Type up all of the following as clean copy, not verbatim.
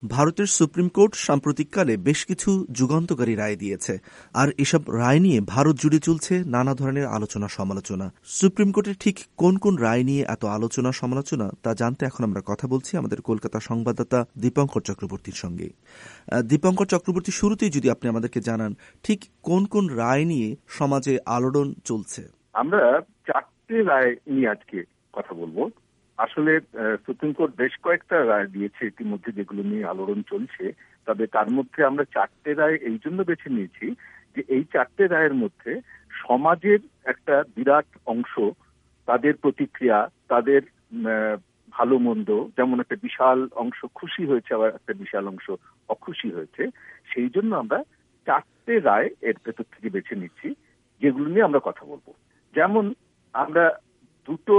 ভারতের supreme court সাম্প্রতিককালে বেশ কিছু যুগান্তকারী রায় দিয়েছে, আর এসব রায় নিয়ে ভারত জুড়ে চলছে নানা ধরনের আলোচনা সমালোচনা। সুপ্রিম কোর্টের ঠিক কোন কোন রায় নিয়ে এত আলোচনা সমালোচনা তা জানতে এখন আমরা কথা বলছি আমাদের কলকাতা সংবাদদাতা দীপঙ্কর চক্রবর্তীর সঙ্গে। দীপঙ্কর চক্রবর্তী, শুরুতেই যদি আপনি আমাদেরকে জানান ঠিক কোন কোন রায় নিয়ে সমাজে আলোড়ন চলছে। আমরা 4টে রায় নিয়ে আজকে কথা বলবো। আসলে সুপ্রিম কোর্ট বেশ কয়েকটা রায় দিয়েছে ইতিমধ্যে, যেগুলো নিয়ে আলোড়ন চলছে। তবে তার মধ্যে আমরা 4টে রায় এই জন্য বেছে নিয়েছি যে এই 4টে রায়ের মধ্যে সমাজের একটা বিরাট অংশ, তাদের প্রতিক্রিয়া, তাদের ভালো মন্দ, যেমন একটা বিশাল অংশ খুশি হয়েছে, আবার একটা বিশাল অংশ অখুশি হয়েছে। সেই জন্য আমরা 4টে রায় এর ভেতর থেকে বেছে নিচ্ছি, যেগুলো নিয়ে আমরা কথা বলবো। যেমন আমরা দুটো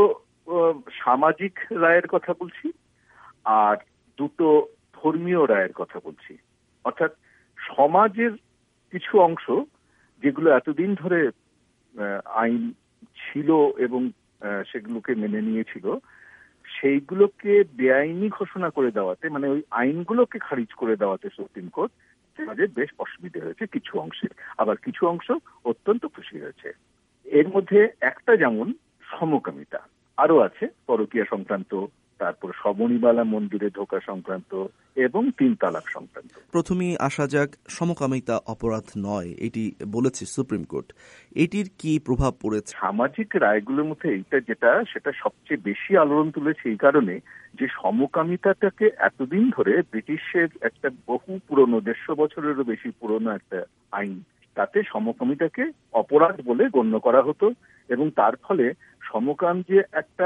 সামাজিক রায়ের কথা বলছি, আর দুটো ধর্মীয় রায়ের কথা বলছি। অর্থাৎ সমাজের কিছু অংশ যেগুলো এতদিন ধরে আইন ছিল এবং সেগুলোকে মেনে নিয়েছিল, সেইগুলোকে বেআইনি ঘোষণা করে দেওয়াতে, মানে ওই আইনগুলোকে খারিজ করে দেওয়াতে সুপ্রিম কোর্ট সমাজের বেশ অসুবিধা হয়েছে কিছু অংশের, আবার কিছু অংশ অত্যন্ত খুশি হয়েছে। এর মধ্যে একটা যেমন সমকামিতা, আরো আছে পরকীয়া সংক্রান্ত, তারপর শবরীমালা মন্দিরে ঢোকা সংক্রান্ত এবং 3 তালাক সংক্রান্ত। প্রথমেই আসা যাক, সমকামিতা অপরাধ নয় এটি বলেছে সুপ্রিম কোর্ট। এটির কি প্রভাব পড়েছে? সামাজিক রায়গুলোর মধ্যে এইটা সেটা সবচেয়ে বেশি আলোড়ন তুলেছে এই কারণে যে সমকামিতাটাকে এতদিন ধরে ব্রিটিশের একটা বহু পুরনো 150 বছরেরও বেশি পুরনো একটা আইন, তাতে সমকামিতাকে অপরাধ বলে গণ্য করা হতো। এবং তার ফলে সমকাম যে একটা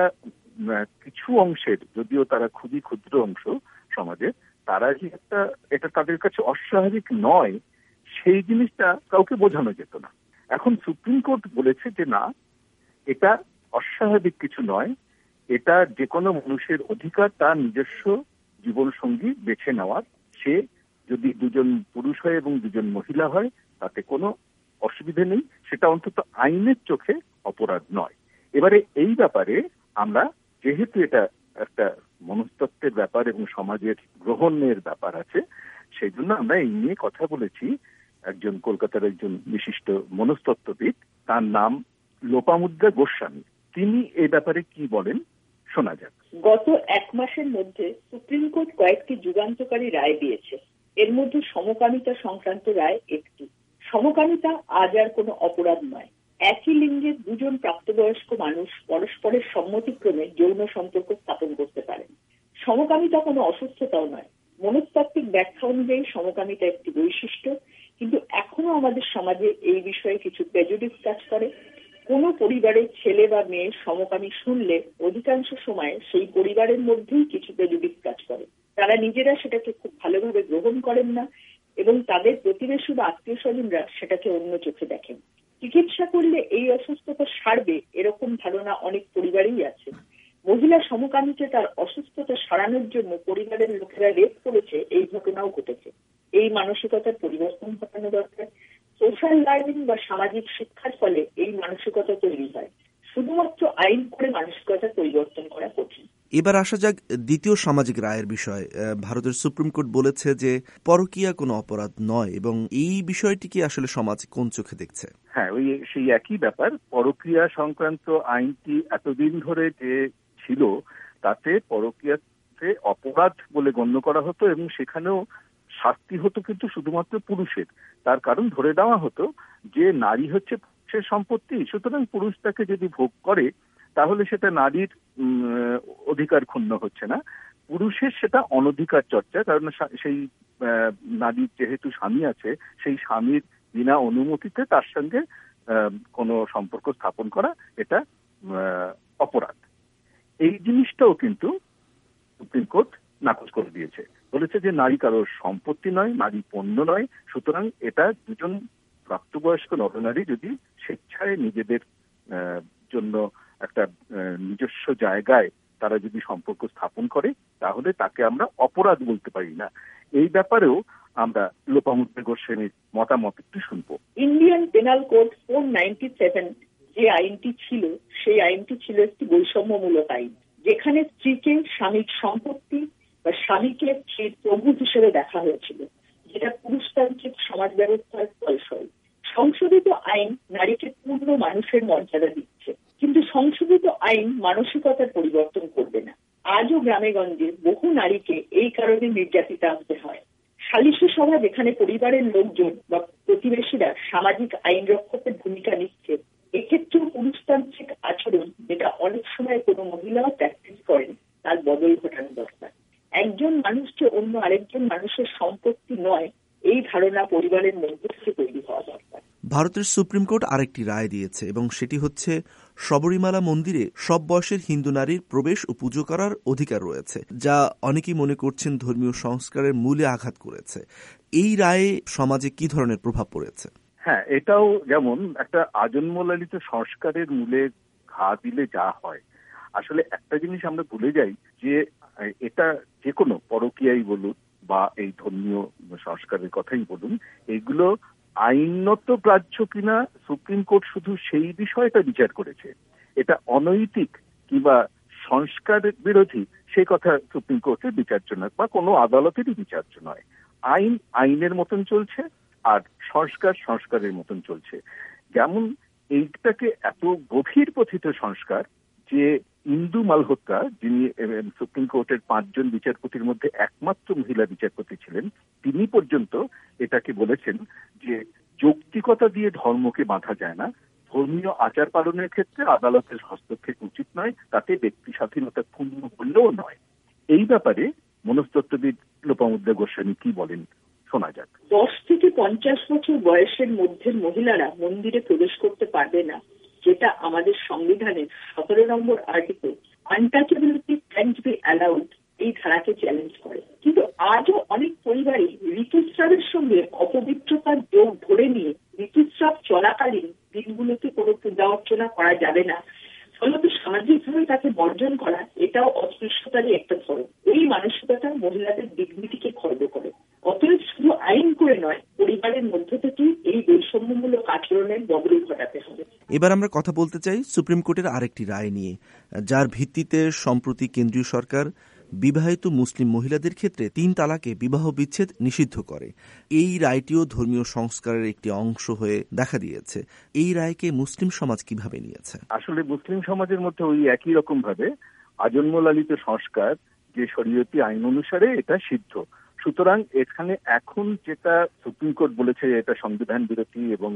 কিছু অংশের, যদিও তারা খুবই ক্ষুদ্র অংশ সমাজে, তারা যে এটা তাদের কাছে অস্বাভাবিক নয়, সেই জিনিসটা কাউকে বোঝানো যেত না। এখন সুপ্রিম কোর্ট বলেছে যে না, এটা অস্বাভাবিক কিছু নয়, এটা যে কোনো মানুষের অধিকার তার নিজস্ব জীবন সঙ্গী বেছে নেওয়ার। সে যদি 2জন পুরুষ হয় এবং 2জন মহিলা হয়, তাতে কোনো অসুবিধা নেই, সেটা অন্তত আইনের চোখে অপরাধ নয়। এবারে এই ব্যাপারে আমরা, যেহেতু এটা একটা মনস্তত্ত্বের ব্যাপার এবং সমাজের গ্রহণের ব্যাপার আছে, সেই জন্য আমরা এই নিয়ে কথা বলেছি কলকাতার একজন বিশিষ্ট মনস্তত্ত্ববিদ, তার নাম লোপামুদ্রা গোস্বামী। তিনি এই ব্যাপারে কি বলেন শোনা যাক। গত 1 মাসের মধ্যে সুপ্রিম কোর্ট কয়েকটি যুগান্তকারী রায় দিয়েছে। এর মধ্যে সমকামিতা সংক্রান্ত রায় একটি। সমকামিতা আজ আর কোনো অপরাধ নয়। একই লিঙ্গের 2জন প্রাপ্তবয়স্ক মানুষ পরস্পরের সম্মতিক্রমে যৌন সম্পর্ক স্থাপন করতে পারেন। সমকামিতা কোনো অসুস্থতাও নয়। মনস্তাত্ত্বিক ব্যাখ্যা অনুযায়ী সমকামিতা একটি বৈশিষ্ট্য, কিন্তু এখনো আমাদের সমাজে এই বিষয়ে কিছু প্রেজুডিস কাজ করে। কোনো পরিবারের ছেলে বা মেয়ে সমকামী শুনলে অধিকাংশ সময় সেই পরিবারের মধ্যেই কিছু প্রেজুডিস কাজ করে। তারা নিজেরা সেটাকে খুব ভালোভাবে গ্রহণ করেন না এবং তাদের প্রতিবেশী বা আত্মীয় স্বজনরা সেটাকে অন্য চোখে দেখেন। চিকিৎসা করলে এই অসুস্থতা সারবে, এরকম ধারণা অনেক পরিবারেই আছে। মহিলা সমকামীকে তার অসুস্থতা সারানোর জন্য পরিবারের লোকেরা রেপ করেছে, এই ঘটনাও ঘটেছে। এই মানসিকতার পরিবর্তন ঘটানো দরকার। সোশ্যাল লার্নিং বা সামাজিক শিক্ষার ফলে এই মানসিকতা তৈরি হয়। শুধুমাত্র আইন করে মানসিকতা পরিবর্তন করা কঠিন। এবার আসা যাক দ্বিতীয় সামাজিক রায়ের বিষয়। ভারতের সুপ্রিম কোর্ট বলেছে যে পরকীয়া কোনো অপরাধ নয়, এবং এই বিষয়টিকে আসলে সমাজ কোন চোখে দেখছে? হ্যাঁ, ওই সেই একই ব্যাপার। পরকীয়া সংক্রান্ত আইনটি এতদিন ধরে যে ছিল, তাতে পরকীয়াকে অপরাধ বলে গণ্য করা হতো এবং সেখানেও শাস্তি হতো কিন্তু শুধুমাত্র পুরুষের। তার কারণ ধরে দেওয়া হতো যে নারী হচ্ছে পুরুষের সম্পত্তি, সুতরাং পুরুষ তাকে যদি ভোগ করে তাহলে সেটা নারীর অধিকার ক্ষুণ্ণ হচ্ছে না, পুরুষের সেটা অনধিকার চর্চা। কারণ সেই নারীর যেহেতু স্বামী আছে, সেই স্বামীর বিনা অনুমতিতে তার সঙ্গে কোনো সম্পর্ক স্থাপন করা এটা অপরাধ। এই জিনিসটাও কিন্তু সুপ্রিম কোর্ট নাকচ করে দিয়েছে। বলেছে যে নারী কারোর সম্পত্তি নয়, নারী পণ্য নয়, সুতরাং এটা 2জন প্রাপ্তবয়স্ক নরনারী যদি স্বেচ্ছায় নিজেদের জন্য একটা নিজস্ব জায়গায় তারা যদি সম্পর্ক স্থাপন করে, তাহলে তাকে আমরা অপরাধ বলতে পারি না। এই ব্যাপারেও আমরা লোপামুদ্রা গোস্বামীর মতামত একটু শুনবো। ইন্ডিয়ান পেনাল কোড 497 যে আইনটি ছিল, সেই আইনটি ছিল একটি বৈষম্যমূলক আইন, যেখানে স্ত্রীকে স্বামীর সম্পত্তি বা স্বামীকে স্ত্রীর প্রভু হিসেবে দেখা হয়েছিল, যেটা পুরুষতান্ত্রিক সমাজ ব্যবস্থার ফলস্বরূপ। সংশোধিত আইন নারীকে পূর্ণ মানুষের মর্যাদা দিচ্ছে, কিন্তু সংশোধিত আইন মানসিকতার পরিবর্তন করবে না। আজও গ্রামে গঞ্জে বহু নারীকে এই কারণে নির্যাতিতা হতে হয়। সালিশি সভা যেখানে পরিবারের লোকজন বা প্রতিবেশীরা সামাজিক আইন রক্ষকের ভূমিকা নিচ্ছে, এক্ষেত্রেও পুরুষতান্ত্রিক আচরণ, যেটা অনেক সময় কোনো মহিলাও প্র্যাকটিস করেন, তার বদল ঘটানো দরকার। একজন মানুষ যে অন্য আরেকজন মানুষের সম্পত্তি নয়, এই ধারণা পরিবারের মধ্যে থেকে তৈরি হওয়া দরকার। ভারতের সুপ্রিম কোর্ট আরেকটি রায় দিয়েছে এবং সেটি হচ্ছে শবরীমালা মন্দিরে সব বয়সের হিন্দু নারীর প্রবেশ ও পুজো করার অধিকার রয়েছে, যা অনেকেই মনে করছেন ধর্মীয় সংস্কারের মূলে আঘাত করেছে। এই রায়ে সমাজে কি ধরনের প্রভাব পড়েছে? হ্যাঁ, এটাও যেমন একটা আজন্মলালিত সংস্কারের মূলে ঘা দিলে যা হয়, আসলে একটা জিনিস আমরা ভুলে যাই যে এটা যে কোনো পরকীয়াই বলুন বা এই ধর্মীয় সংস্কারের কথাই বলুন, এগুলো আইনত গ্রাহ্য কিনা সুপ্রিম কোর্ট শুধু সেই বিষয়টা বিচার করেছে। এটা অনৈতিক কিংবা সংস্কার বিরোধী সেই কথা সুপ্রিম কোর্টের বিচার্য নয় বা কোনো আদালতেরই বিচার্য নয়। আইন আইনের মতন চলছে আর সংস্কার সংস্কারের মতন চলছে। যেমন এইটাকে এত গভীর পথিত সংস্কার যে ইন্দু মালহোত্রা, যিনি সুপ্রিম কোর্টের 5 জন বিচারপতির মধ্যে একমাত্র মহিলা বিচারপতি ছিলেন, তিনি পর্যন্ত এটাকে বলেছেন যে যৌক্তিকতা দিয়ে ধর্মকে বাঁধা যায় না, ধর্মীয় আচার পালনের ক্ষেত্রে আদালতের হস্তক্ষেপ উচিত নয়, তাতে ব্যক্তি স্বাধীনতা ক্ষুণ্ণ করলেও নয়। এই ব্যাপারে মনস্তত্ত্ববিদ লোপামুদ্রা গোস্বামী কি বলেন শোনা যাক। 10 থেকে 50 বছর বয়সের মধ্যে মহিলারা মন্দিরে প্রবেশ করতে পারবে না, যেটা আমাদের সংবিধানের 17 নম্বর article untouchability can't be allowed এই ধারাকে চ্যালেঞ্জ করে। কিন্তু আজও অনেক পরিবারই ঋতুস্রাবের সঙ্গে অপবিত্রতার যোগ ধরে নিয়ে ঋতুস্রাব চলাকালীন দিনগুলোতে কোনো পূজা অর্চনা করা যাবে না, ফলত সামাজিকভাবে তাকে বর্জন করা, এটাও অস্পৃশ্যতারই একটা ধরন। এই মানসিকতা মহিলাদের ডিগনিটিকে খর্ব করে। অতএব শুধু আইন করে নয়, পরিবারের মধ্য থেকেই এই বৈষম্যমূলক আচরণের বদল ঘটাতে হবে। এবার আমরা কথা বলতে চাই সুপ্রিম কোর্টের আরেকটি রায় নিয়ে, যার ভিত্তিতে সম্প্রতি কেন্দ্রীয় সরকার বিবাহিত মুসলিম মহিলাদের ক্ষেত্রে 3 তালাকে বিবাহ বিচ্ছেদ নিষিদ্ধ করে। এই রায়টিও ধর্মীয় সংস্কারের একটি অংশ হয়ে দেখা দিয়েছে। এই রায়কে মুসলিম সমাজ কিভাবে নিয়েছে? আসলে মুসলিম সমাজের মধ্যে ওই একই রকম ভাবে আজন্মলালিত সংস্কার যে শরীয়তি আইন অনুসারে এটা সিদ্ধ। সুতরাং এখানে এখন যেটা সুপ্রিম কোর্ট বলেছে এটা সংবিধান বিরোধী এবং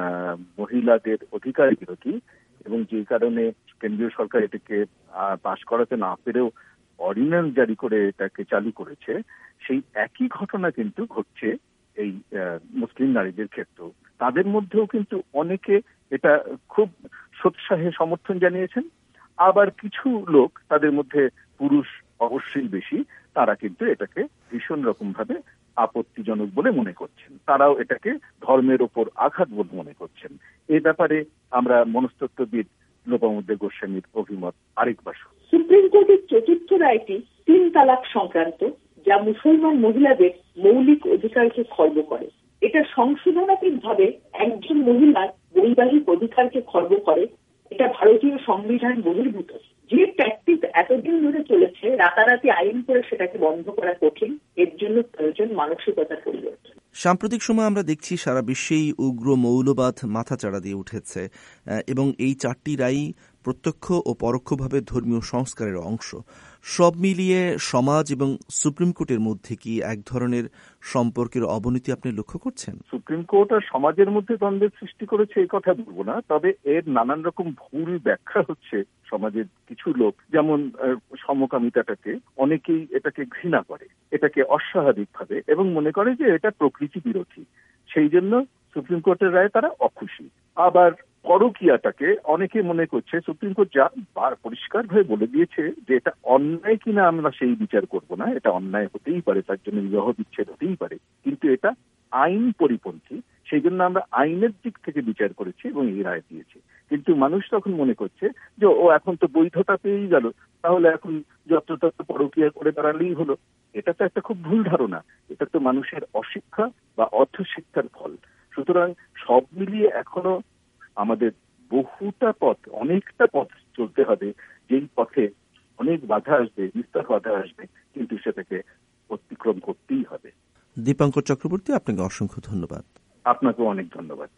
মহিলাদের অধিকার বিরোধী, এবং যে কারণে কেন্দ্রীয় সরকার এটাকে পাশ করাতে না পেরেও অর্ডিন্যান্স জারি করে এটাকে চালু করেছে, সেই একই ঘটনা কিন্তু ঘটছে এই মুসলিম নারীদের ক্ষেত্রেও। তাদের মধ্যেও কিন্তু অনেকে এটা খুব সোৎসাহে সমর্থন জানিয়েছেন, আবার কিছু লোক, তাদের মধ্যে পুরুষ অবশ্যই বেশি, তারা কিন্তু এটাকে ভীষণ রকম ভাবে আপত্তিজনক বলে মনে করছেন। তারাও এটাকে ধর্মের ওপর আঘাত বলে মনে করছেন। এ ব্যাপারে আমরা মনস্তত্ত্ববিদ লোপামুদ্রা গোস্বামীর অভিমত আরেকবার। সুপ্রিম কোর্টের 4র্থ রায়টি 3 তালাক সংক্রান্ত, যা মুসলমান মহিলাদের মৌলিক অধিকারকে খর্ব করে। এটা সংশোধনাত্মকভাবে একজন মহিলার বৈবাহিক অধিকারকে খর্ব করে। এটা ভারতীয় সংবিধান বহির্ভূত। যে প্র্যাকটিস এতদিন ধরে চলেছে, রাতারাতি আইন করে সেটাকে বন্ধ করা কঠিন। এর জন্য প্রয়োজন মানসিকতার পরিবর্তন। সাম্প্রতিক সময় আমরা দেখছি সারা বিশ্বেই উগ্র মৌলবাদ মাথাচাড়া দিয়ে উঠেছে এবং এই 4টি রায়ই প্রত্যক্ষ ও পরোক্ষভাবে ধর্মীয় সংস্কারের অংশ। সব মিলিয়ে সমাজ এবং সুপ্রিম কোর্টের মধ্যে কি এক ধরনের সম্পর্কের অবনতি আপনি লক্ষ্য করছেন? সুপ্রিম কোর্ট আর সমাজের মধ্যে দ্বন্দ্বের সৃষ্টি করেছে এই কথা বলবো না, তবে এর নানান রকম ভুল ব্যাখ্যা হচ্ছে সমাজের কিছু লোক। যেমন সমকামিতাটাকে অনেকেই এটাকে ঘৃণা করে, এটাকে অস্বাভাবিক ভাবে, এবং মনে করে যে এটা প্রকৃতি বিরোধী, সেই জন্য সুপ্রিম কোর্টের রায়ে তারা অখুশি। আবার পরকীয়াটাকে অনেকে মনে করছে, সুপ্রিম কোর্ট যা পরিষ্কার ভাবে বলে দিয়েছে যে এটা অন্যায় কিনা আমরা সেই বিচার করব না, এটা অন্যায় হতেই পারে, তার জন্য বিবাহ বিচ্ছেদ হতেই পারে, কিন্তু এটা আইন পরিপন্থী, সেই জন্য আমরা আইনের দিক থেকে বিচার করেছি এবং এই রায় দিয়েছি। কিন্তু মানুষ তখন মনে করছে যে ও এখন তো বৈধতা পেয়েই গেল, তাহলে এখন যত্রতত্র পরকীয়া করে দাঁড়ালেই হলো। এটা তো একটা খুব ভুল ধারণা, এটা তো মানুষের অশিক্ষা বা অর্ধশিক্ষার ফল। সুতরাং সব মিলিয়ে এখনো আমাদের বহুটা পথ, অনেকটা পথ চলতে হবে, যেই পথে অনেক বাধা আসবে, বিস্তর বাধা আসবে, কিন্তু কিন্তু সেটাকে অতিক্রম করতেই হবে। দীপঙ্কর চক্রবর্তী, আপনাকে অসংখ্য ধন্যবাদ। আপনাকেও অনেক ধন্যবাদ।